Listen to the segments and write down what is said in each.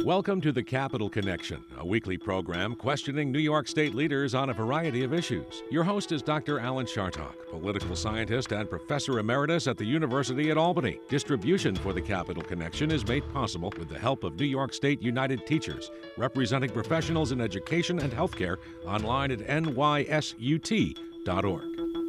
Welcome to the Capital Connection, a weekly program questioning New York State leaders on a variety of issues. Your host is Dr. Alan Chartock, political scientist and professor emeritus at the University at Albany. Distribution for the Capital Connection is made possible with the help of New York State United Teachers, representing professionals in education and healthcare, online at nysut.org.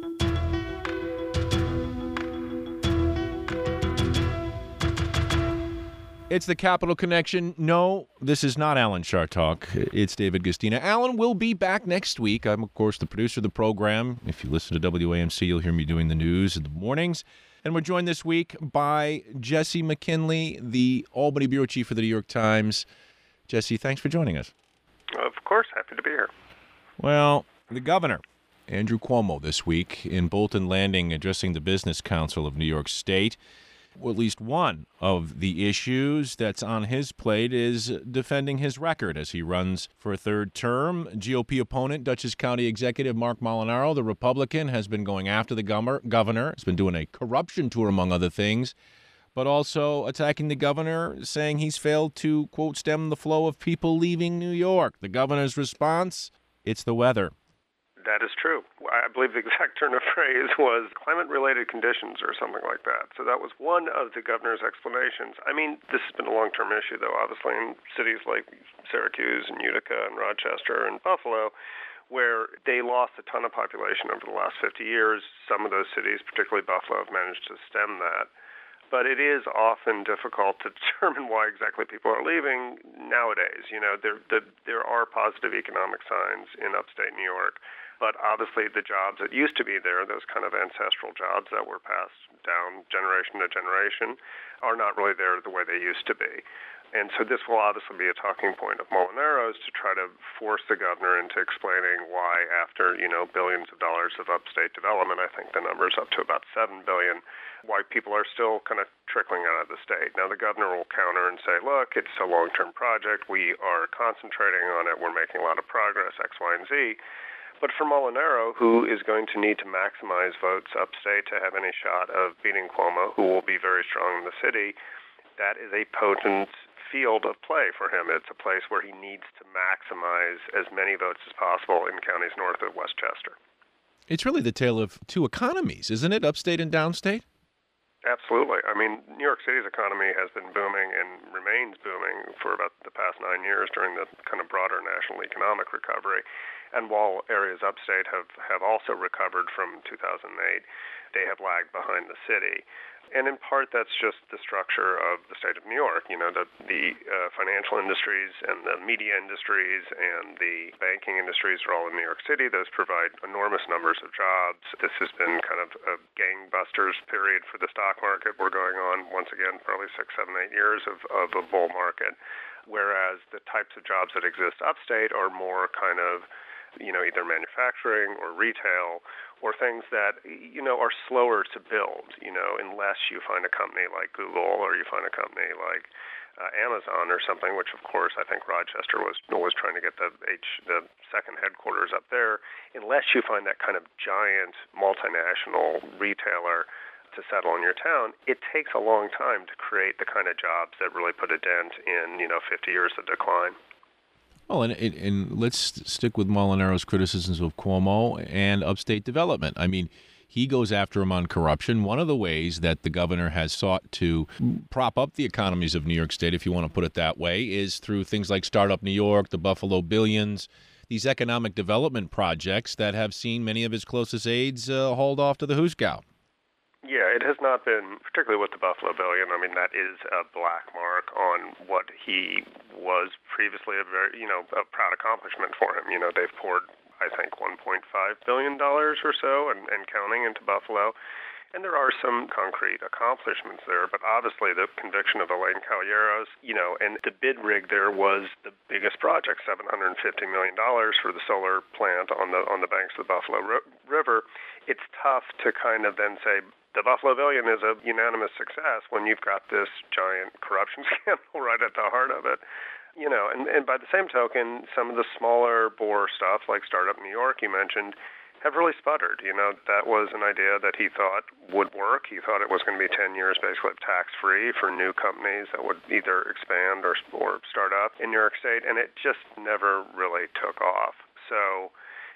It's the Capital Connection. No, this is not Alan Chartock. It's David Gustina. Alan will be back next week. I'm, of course, the producer of the program. If you listen to WAMC, you'll hear me doing the news in the mornings. And we're joined this week by Jesse McKinley, the Albany bureau chief for the New York Times. Jesse, thanks for joining us. Of course, happy to be here. Well, the governor, Andrew Cuomo, this week in Bolton Landing addressing the Business Council of New York State. Well, at least one of the issues that's on his plate is defending his record as he runs for a third term. GOP opponent, Dutchess County Executive Marc Molinaro, the Republican, has been going after the governor. Has been doing a corruption tour, among other things, but also attacking the governor, saying he's failed to, quote, stem the flow of people leaving New York. The governor's response, it's the weather. That is true. I believe the exact turn of phrase was climate-related conditions or something like that. So that was one of the governor's explanations. I mean, this has been a long-term issue, though, obviously, in cities like Syracuse and Utica and Rochester and Buffalo, where they lost a ton of population over the last 50 years. Some of those cities, particularly Buffalo, have managed to stem that. But it is often difficult to determine why exactly people are leaving nowadays. You know, there are positive economic signs in upstate New York. But obviously the jobs that used to be there, those kind of ancestral jobs that were passed down generation to generation, are not really there the way they used to be. And so this will obviously be a talking point of Molinaro's to try to force the governor into explaining why after, billions of dollars of upstate development, I think the number is up to about $7 billion, why people are still kind of trickling out of the state. Now the governor will counter and say, look, it's a long-term project. We are concentrating on it. We're making a lot of progress, X, Y, and Z. But for Molinaro, who is going to need to maximize votes upstate to have any shot of beating Cuomo, who will be very strong in the city, that is a potent field of play for him. It's a place where he needs to maximize as many votes as possible in counties north of Westchester. It's really the tale of two economies, isn't it, upstate and downstate? Absolutely. I mean, New York City's economy has been booming and remains booming for about the past 9 years during the kind of broader national economic recovery. And while areas upstate have also recovered from 2008, they have lagged behind the city. And in part, that's just the structure of the state of New York. You know, the financial industries and the media industries and the banking industries are all in New York City. Those provide enormous numbers of jobs. This has been kind of a gangbusters period for the stock market. We're going on, once again, probably 6, 7, 8 years of a bull market, whereas the types of jobs that exist upstate are more kind of either manufacturing or retail or things that, are slower to build, unless you find a company like Google or you find a company like Amazon or something, which, of course, I think Rochester was trying to get the second headquarters up there. Unless you find that kind of giant multinational retailer to settle in your town, it takes a long time to create the kind of jobs that really put a dent in, 50 years of decline. Well, and let's stick with Molinaro's criticisms of Cuomo and upstate development. I mean, he goes after him on corruption. One of the ways that the governor has sought to prop up the economies of New York State, if you want to put it that way, is through things like Startup New York, the Buffalo Billions, these economic development projects that have seen many of his closest aides hauled off to the Hooskow. Yeah, it has not been, particularly with the Buffalo Billion. I mean, that is a black mark on what he was previously a very, a proud accomplishment for him. They've poured, I think, $1.5 billion or so and counting into Buffalo. And there are some concrete accomplishments there, but obviously the conviction of Elaine Caballeros, and the bid rig there was the biggest project, $750 million for the solar plant on the banks of the Buffalo River. It's tough to kind of then say the Buffalo Billion is a unanimous success when you've got this giant corruption scandal right at the heart of it. And by the same token, some of the smaller bore stuff like Startup New York you mentioned have really sputtered. That was an idea that he thought would work. He thought it was going to be 10 years basically tax-free for new companies that would either expand or start up in New York State, and it just never really took off. So,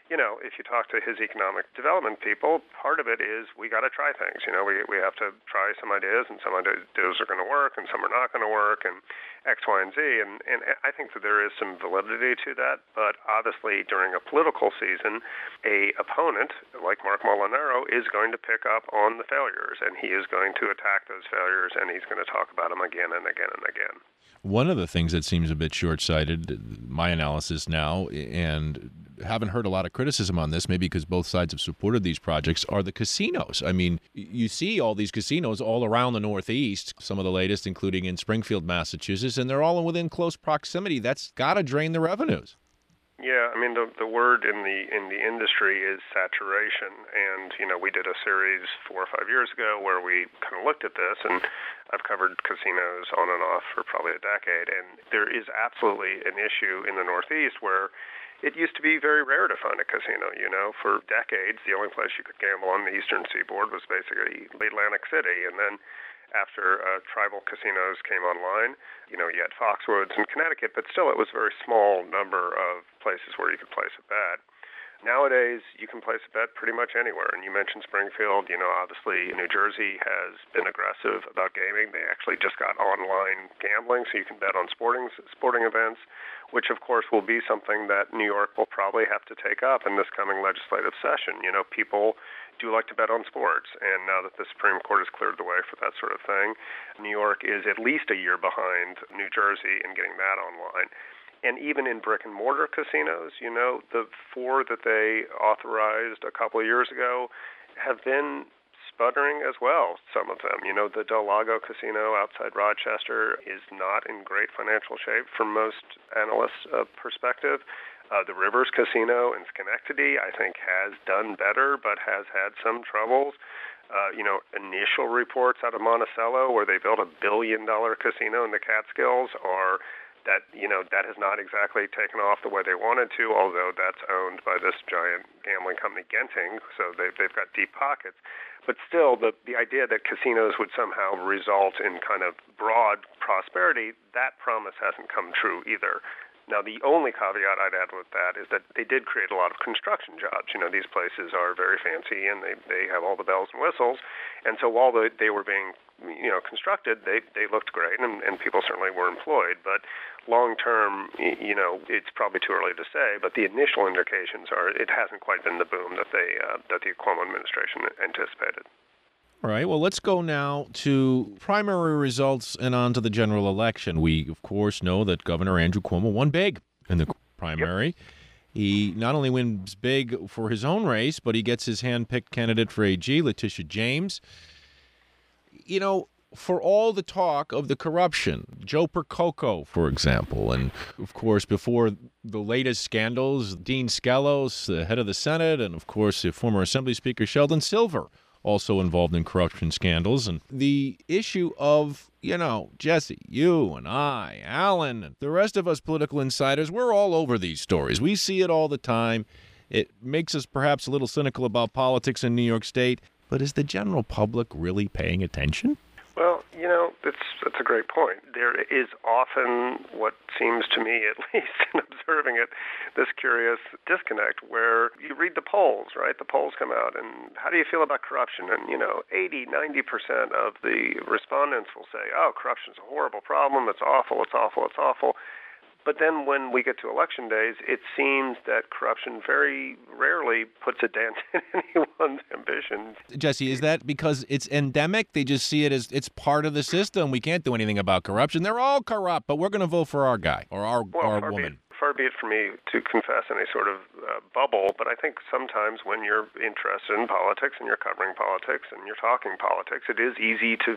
if you talk to his economic development people, part of it is we got to try things. We have to try some ideas, and some ideas are going to work, and some are not going to work, and X, Y, and Z. And I think that there is some validity to that. But obviously, during a political season, a opponent like Mark Molinaro is going to pick up on the failures, and he is going to attack those failures, and he's going to talk about them again and again and again. One of the things that seems a bit short-sighted, my analysis now, and haven't heard a lot of criticism on this, maybe because both sides have supported these projects, are the casinos. I mean, you see all these casinos all around the Northeast, some of the latest, including in Springfield, Massachusetts, and they're all within close proximity. That's got to drain the revenues. Yeah, I mean, the word in the industry is saturation, and we did a series 4 or 5 years ago where we kind of looked at this, and I've covered casinos on and off for probably a decade, and there is absolutely an issue in the Northeast where it used to be very rare to find a casino. For decades, the only place you could gamble on the Eastern Seaboard was basically Atlantic City, and then after tribal casinos came online, you had Foxwoods in Connecticut, but still it was a very small number of places where you could place a bet. Nowadays, you can place a bet pretty much anywhere. And you mentioned Springfield. Obviously, New Jersey has been aggressive about gaming. They actually just got online gambling, so you can bet on sporting events, which, of course, will be something that New York will probably have to take up in this coming legislative session. People do like to bet on sports, and now that the Supreme Court has cleared the way for that sort of thing, New York is at least a year behind New Jersey in getting that online. And even in brick-and-mortar casinos, the 4 that they authorized a couple of years ago have been sputtering as well, some of them. The Del Lago Casino outside Rochester is not in great financial shape from most analysts' perspective. The Rivers Casino in Schenectady, I think, has done better, but has had some troubles. Initial reports out of Monticello, where they built $1 billion casino in the Catskills, are that has not exactly taken off the way they wanted to, although that's owned by this giant gambling company, Genting, so they've got deep pockets. But still, the idea that casinos would somehow result in kind of broad prosperity, that promise hasn't come true either. Now, the only caveat I'd add with that is that they did create a lot of construction jobs. These places are very fancy, and they have all the bells and whistles. And so while they were being, constructed, they looked great, and people certainly were employed. But long term, it's probably too early to say. But the initial indications are it hasn't quite been the boom that the Cuomo administration anticipated. All right, well, let's go now to primary results and on to the general election. We, of course, know that Governor Andrew Cuomo won big in the primary. Yep. He not only wins big for his own race, but he gets his hand-picked candidate for AG, Letitia James. For all the talk of the corruption, Joe Percoco, for example, and, of course, before the latest scandals, Dean Skelos, the head of the Senate, and, of course, the former Assembly Speaker Sheldon Silver, also involved in corruption scandals. And the issue of, Jesse, you and I, Alan, and the rest of us political insiders, we're all over these stories. We see it all the time. It makes us perhaps a little cynical about politics in New York State. But is the general public really paying attention? Well, that's a great point. There is often what seems to me, at least in observing it, this curious disconnect where you read the polls, right? The polls come out, and how do you feel about corruption? And, 80, 90% of the respondents will say, oh, corruption's a horrible problem. It's awful, it's awful, it's awful. But then when we get to election days, it seems that corruption very rarely puts a dent in anyone's ambitions. Jesse, is that because it's endemic? They just see it as it's part of the system. We can't do anything about corruption. They're all corrupt, but we're going to vote for our guy or our woman. Far be it for me to confess any sort of bubble, but I think sometimes when you're interested in politics and you're covering politics and you're talking politics, it is easy to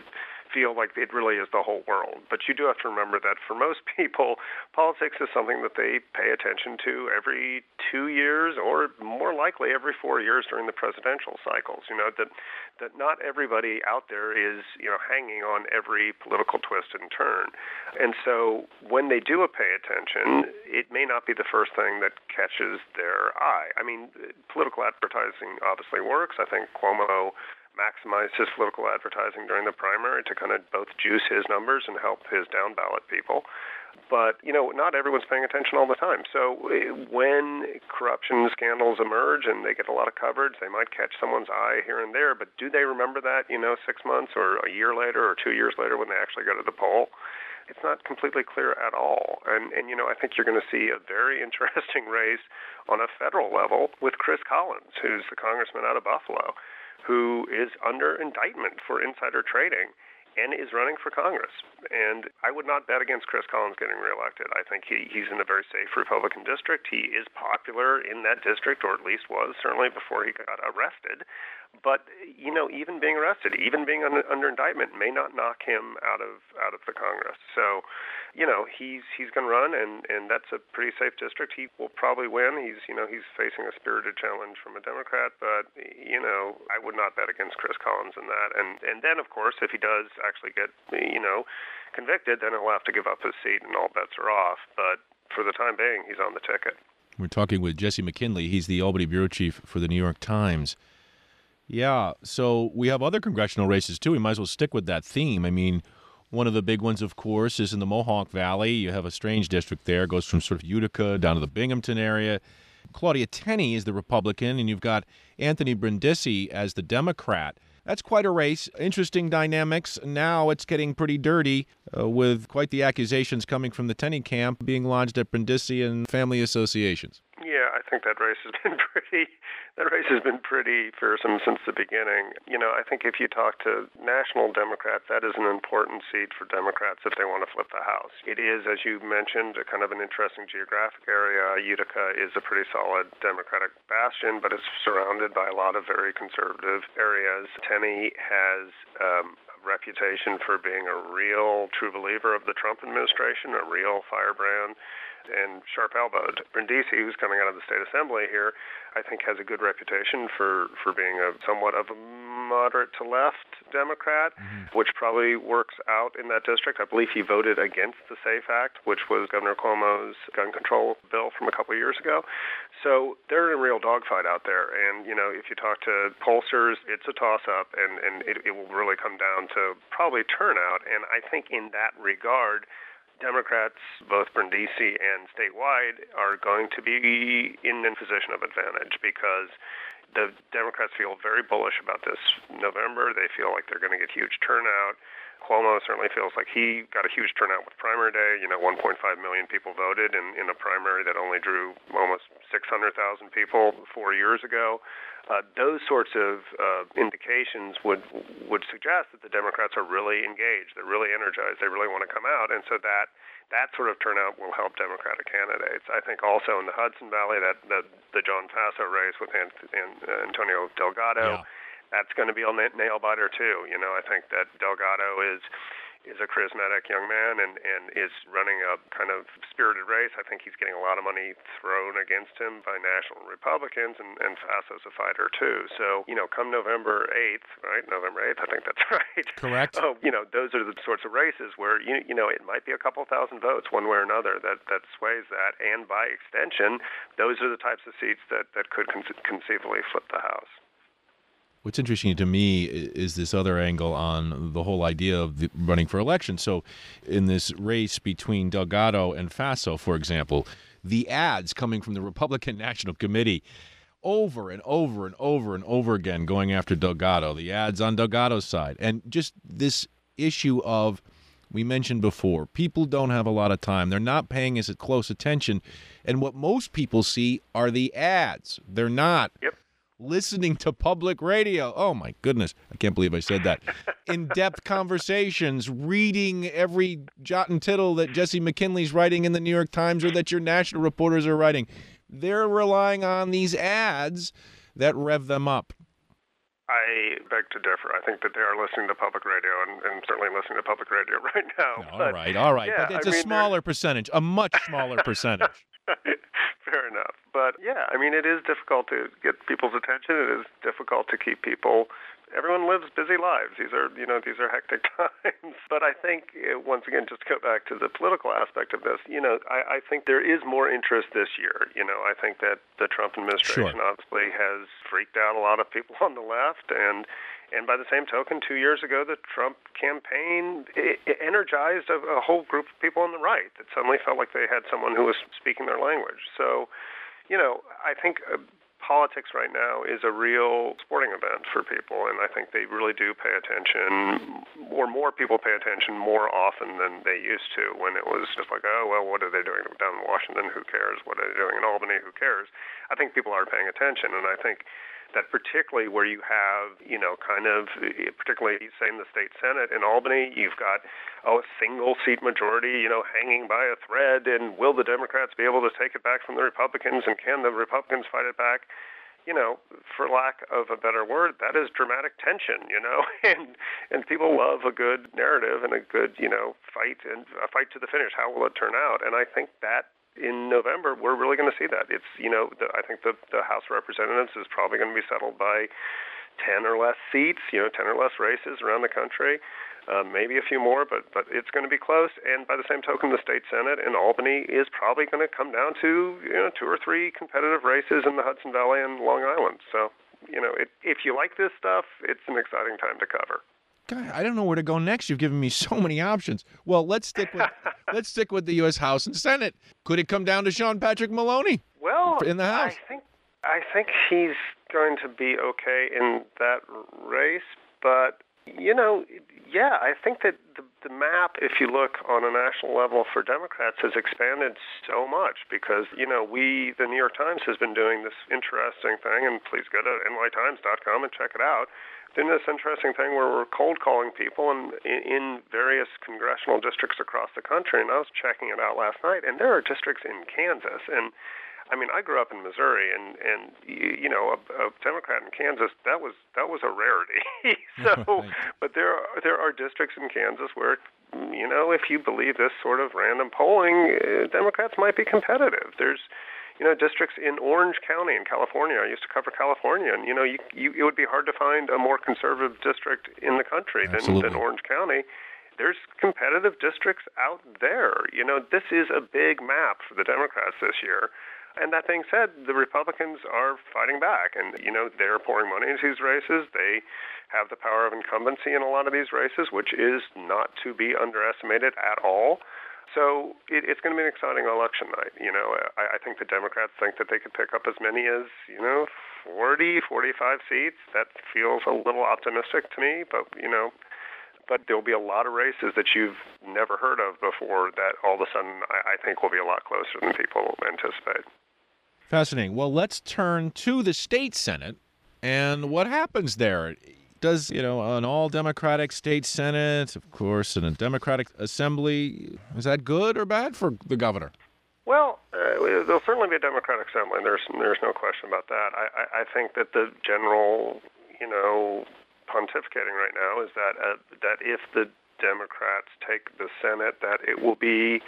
feel like it really is the whole world. But you do have to remember that for most people, politics is something that they pay attention to every 2 years or more likely every 4 years during the presidential cycles. That not everybody out there is, hanging on every political twist and turn. And so when they do pay attention, it may not be the first thing that catches their eye. I mean, political advertising obviously works. I think Cuomo maximized his political advertising during the primary to kind of both juice his numbers and help his down ballot people. But, not everyone's paying attention all the time. So when corruption scandals emerge and they get a lot of coverage, they might catch someone's eye here and there. But do they remember that, 6 months or a year later or 2 years later when they actually go to the poll? It's not completely clear at all. And I think you're going to see a very interesting race on a federal level with Chris Collins, who's the congressman out of Buffalo, who is under indictment for insider trading and is running for Congress. And I would not bet against Chris Collins getting reelected. I think he's in a very safe Republican district. He is popular in that district, or at least was, certainly before he got arrested. But, even being arrested, even being under indictment may not knock him out of the Congress. So, he's going to run, and that's a pretty safe district. He will probably win. He's facing a spirited challenge from a Democrat, but, I would not bet against Chris Collins in that. And then, of course, if he does actually get, convicted, then he'll have to give up his seat and all bets are off. But for the time being, he's on the ticket. We're talking with Jesse McKinley. He's the Albany bureau chief for the New York Times. Yeah, so we have other congressional races, too. We might as well stick with that theme. I mean, one of the big ones, of course, is in the Mohawk Valley. You have a strange district there. It goes from sort of Utica down to the Binghamton area. Claudia Tenney is the Republican, and you've got Anthony Brindisi as the Democrat. That's quite a race. Interesting dynamics. Now it's getting pretty dirty with quite the accusations coming from the Tenney camp being lodged at Brindisi and family associations. Yeah, I think that race has been pretty fearsome since the beginning. I think if you talk to national Democrats, that is an important seat for Democrats if they want to flip the House. It is, as you mentioned, a kind of an interesting geographic area. Utica is a pretty solid Democratic bastion, but it's surrounded by a lot of very conservative areas. Tenney has a reputation for being a real true believer of the Trump administration, a real firebrand and sharp-elbowed. Brindisi, who's coming out of the state assembly here, I think has a good reputation for being a somewhat of a moderate-to-left Democrat, which probably works out in that district. I believe he voted against the SAFE Act, which was Governor Cuomo's gun control bill from a couple of years ago. So they're in a real dogfight out there. And, if you talk to pollsters, it's a toss-up, and it will really come down to probably turnout. And I think in that regard, Democrats, both Brindisi and statewide, are going to be in a position of advantage because the Democrats feel very bullish about this November. They feel like they're going to get huge turnout. Cuomo certainly feels like he got a huge turnout with primary day. 1.5 million people voted in a primary that only drew almost 600,000 people 4 years ago. Those sorts of indications would suggest that the Democrats are really engaged. They're really energized. They really want to come out. And so that sort of turnout will help Democratic candidates. I think also in the Hudson Valley, that the John Faso race with Antonio Delgado, that's going to be a nail-biter too. I think that Delgado is a charismatic young man and is running a kind of spirited race. I think he's getting a lot of money thrown against him by national Republicans, and Faso's a fighter too. So, come November 8th, right? November 8th, I think that's right. Correct. Those are the sorts of races where, it might be a couple thousand votes one way or another that sways that. And by extension, those are the types of seats that could conceivably flip the House. What's interesting to me is this other angle on the whole idea of running for election. So in this race between Delgado and Faso, for example, the ads coming from the Republican National Committee over and over and over and over again going after Delgado, the ads on Delgado's side. And just this issue of, we mentioned before, people don't have a lot of time. They're not paying as close attention. And what most people see are the ads. They're not listening to public radio. Oh, my goodness. I can't believe I said that. In-depth conversations, reading every jot and tittle that Jesse McKinley's writing in the New York Times or that your national reporters are writing. They're relying on these ads that rev them up. I beg to differ. I think that they are listening to public radio and certainly listening to public radio right now. All right. Yeah, But it's a smaller percentage, a much smaller percentage. Fair enough. But yeah, I mean, it is difficult to get people's attention. It is difficult to keep people. Everyone lives busy lives. These are hectic times. But I think, once again, just to go back to the political aspect of this, I think there is more interest this year. I think that the Trump administration obviously has freaked out a lot of people on the left, and by the same token, 2 years ago, the Trump campaign energized a whole group of people on the right that suddenly felt like they had someone who was speaking their language. So, I think politics right now is a real sporting event for people, and I think they really do pay attention, or more people pay attention more often than they used to, when it was just like, oh, well, what are they doing down in Washington? Who cares? What are they doing in Albany? Who cares? I think people are paying attention, and I think that particularly where you have, particularly, say, in the state Senate in Albany, you've got, a single-seat majority, hanging by a thread, and will the Democrats be able to take it back from the Republicans, and can the Republicans fight it back? For lack of a better word, that is dramatic tension, and people love a good narrative and a good, fight, and a fight to the finish. How will it turn out? And I think that in November, we're really going to see that. It's, I think the House of Representatives is probably going to be settled by 10 or less seats, 10 or less races around the country, maybe a few more, but it's going to be close. And by the same token, the state Senate in Albany is probably going to come down to, 2 or 3 competitive races in the Hudson Valley and Long Island. So, if you like this stuff, it's an exciting time to cover. God, I don't know where to go next. You've given me so many options. Well, let's stick with the U.S. House and Senate. Could it come down to Sean Patrick Maloney? Well, in the House? I think he's going to be okay in that race, but I think that the map, if you look on a national level for Democrats, has expanded so much because, the New York Times has been doing this interesting thing, and please go to nytimes.com and check it out. Doing this interesting thing where we're cold calling people in various congressional districts across the country, and I was checking it out last night, and there are districts in Kansas, and I mean, I grew up in Missouri, and a Democrat in Kansas, that was a rarity. So, but there are districts in Kansas where, if you believe this sort of random polling, Democrats might be competitive. There's districts in Orange County in California. I used to cover California, and it would be hard to find a more conservative district in the country than Orange County. There's competitive districts out there. This is a big map for the Democrats this year. And that being said, the Republicans are fighting back, and they're pouring money into these races. They have the power of incumbency in a lot of these races, which is not to be underestimated at all. So it's going to be an exciting election night. I think the Democrats think that they could pick up as many as 40, 45 seats. That feels a little optimistic to me, but there'll be a lot of races that you've never heard of before that all of a sudden I think will be a lot closer than people anticipate. Fascinating. Well, let's turn to the state Senate and what happens there. Does, an all-Democratic state Senate, of course, and a Democratic Assembly, is that good or bad for the governor? Well, there'll certainly be a Democratic Assembly, and there's no question about that. I think that the general, pontificating right now is that if the Democrats take the Senate, that it will be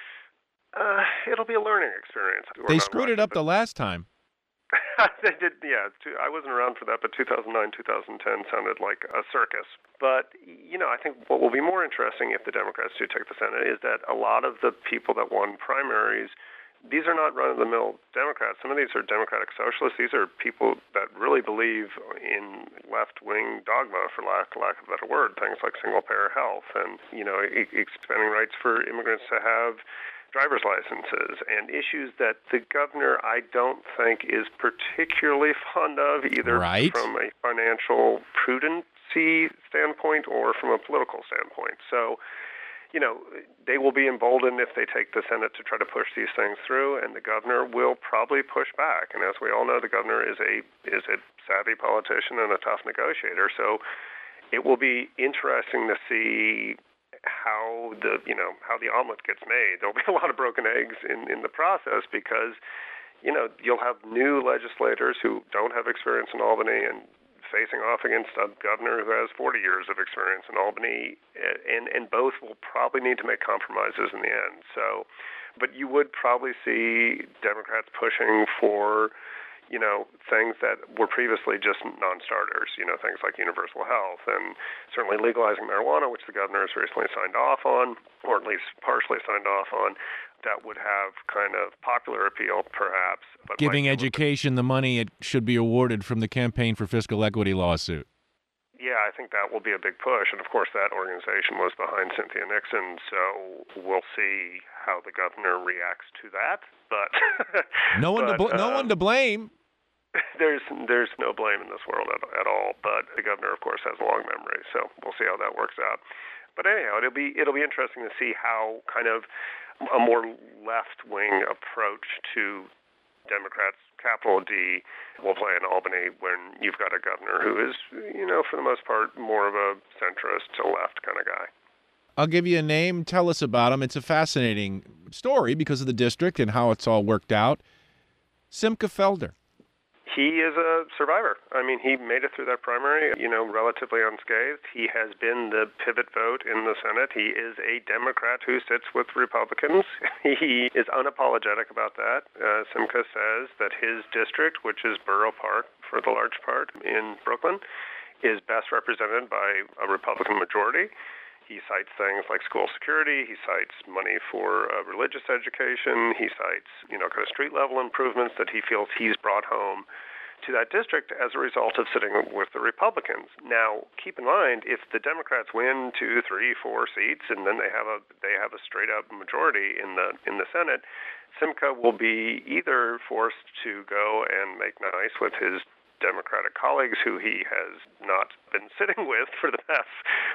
it'll be a learning experience. They screwed it up the last time. They did, yeah. I wasn't around for that, but 2009, 2010 sounded like a circus. But, I think what will be more interesting if the Democrats do take the Senate is that a lot of the people that won primaries, these are not run-of-the-mill Democrats. Some of these are Democratic socialists. These are people that really believe in left-wing dogma, for lack of a better word, things like single-payer health and, expanding rights for immigrants to have driver's licenses, and issues that the governor, I don't think, is particularly fond of, either from a financial prudency standpoint or from a political standpoint. So, they will be emboldened if they take the Senate to try to push these things through, and the governor will probably push back. And as we all know, the governor is a savvy politician and a tough negotiator. So it will be interesting to see how the omelet gets made. There'll be a lot of broken eggs in the process because, you'll have new legislators who don't have experience in Albany and facing off against a governor who has 40 years of experience in Albany, and both will probably need to make compromises in the end. So, but you would probably see Democrats pushing for, things that were previously just non-starters, things like universal health and certainly legalizing marijuana, which the governor has recently signed off on, or at least partially signed off on. That would have kind of popular appeal, perhaps. But giving education the money it should be awarded from the Campaign for Fiscal Equity lawsuit. Yeah, I think that will be a big push. And, of course, that organization was behind Cynthia Nixon, so we'll see how the governor reacts to that. But no one to blame. There's no blame in this world at all. But the governor, of course, has a long memory, so we'll see how that works out. But anyhow, it'll be interesting to see how kind of a more left-wing approach to Democrats, capital D, will play in Albany when you've got a governor who is, for the most part, more of a centrist to left kind of guy. I'll give you a name. Tell us about him. It's a fascinating story because of the district and how it's all worked out. Simcha Felder. He is a survivor. I mean, he made it through that primary, relatively unscathed. He has been the pivot vote in the Senate. He is a Democrat who sits with Republicans. He is unapologetic about that. Simcha says that his district, which is Borough Park for the large part in Brooklyn, is best represented by a Republican majority. He cites things like school security. He cites money for religious education. He cites, kind of street-level improvements that he feels he's brought home to that district as a result of sitting with the Republicans. Now, keep in mind, if the Democrats win 2, 3, 4 seats, and then they have a straight-up majority in the Senate, Simcha will be either forced to go and make nice with his Democratic colleagues who he has not been sitting with for the past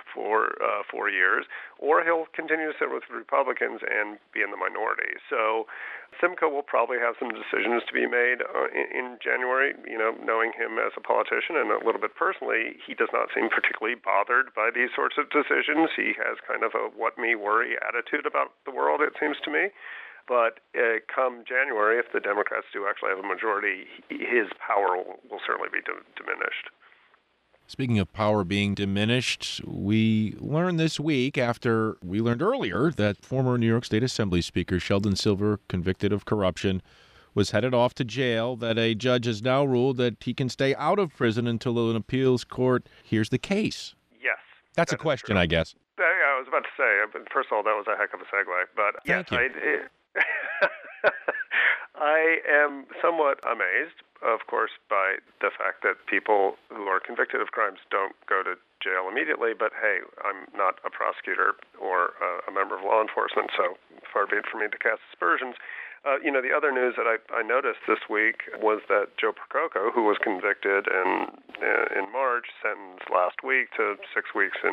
4 years, or he'll continue to sit with Republicans and be in the minority. So Simcha will probably have some decisions to be made in January. Knowing him as a politician and a little bit personally, he does not seem particularly bothered by these sorts of decisions. He has kind of a what me worry attitude about the world, it seems to me. But come January, if the Democrats do actually have a majority, his power will certainly be diminished. Speaking of power being diminished, we learned this week after we learned earlier that former New York State Assembly Speaker Sheldon Silver, convicted of corruption, was headed off to jail, that a judge has now ruled that he can stay out of prison until an appeals court hears the case. Yes. That's a question, I guess. Yeah, I was about to say, first of all, that was a heck of a segue. But Thank you. I am somewhat amazed, of course, by the fact that people who are convicted of crimes don't go to jail immediately. But hey, I'm not a prosecutor or a member of law enforcement, so far be it for me to cast aspersions. The other news that I noticed this week was that Joe Percoco, who was convicted in March, sentenced last week to 6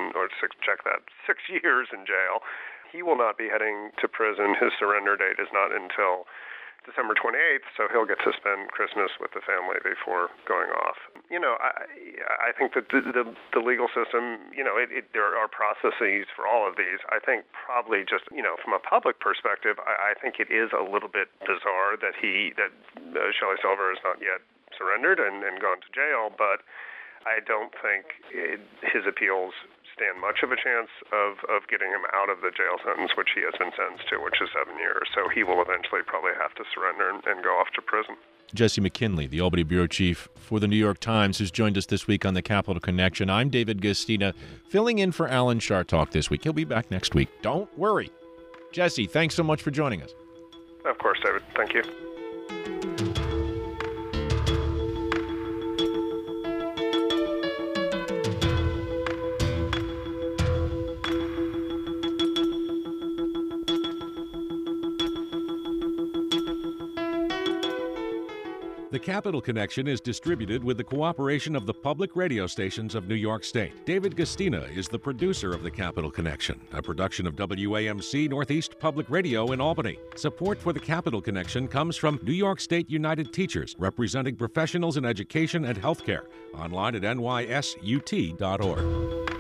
years in jail. He will not be heading to prison. His surrender date is not until December 28th, so he'll get to spend Christmas with the family before going off. I think that the legal system, there are processes for all of these. I think probably just, from a public perspective, I think it is a little bit bizarre that Shelley Silver has not yet surrendered and gone to jail, but I don't think his appeals stand much of a chance of getting him out of the jail sentence, which he has been sentenced to, which is 7 years. So he will eventually probably have to surrender and go off to prison. Jesse McKinley, the Albany bureau chief for the New York Times, who's joined us this week on the Capitol Connection. I'm David Guistina, filling in for Alan Chartock this week. He'll be back next week. Don't worry. Jesse, thanks so much for joining us. Of course, David. Thank you. The Capitol Connection is distributed with the cooperation of the public radio stations of New York State. David Guistina is the producer of The Capitol Connection, a production of WAMC Northeast Public Radio in Albany. Support for The Capitol Connection comes from New York State United Teachers, representing professionals in education and healthcare. Online at nysut.org.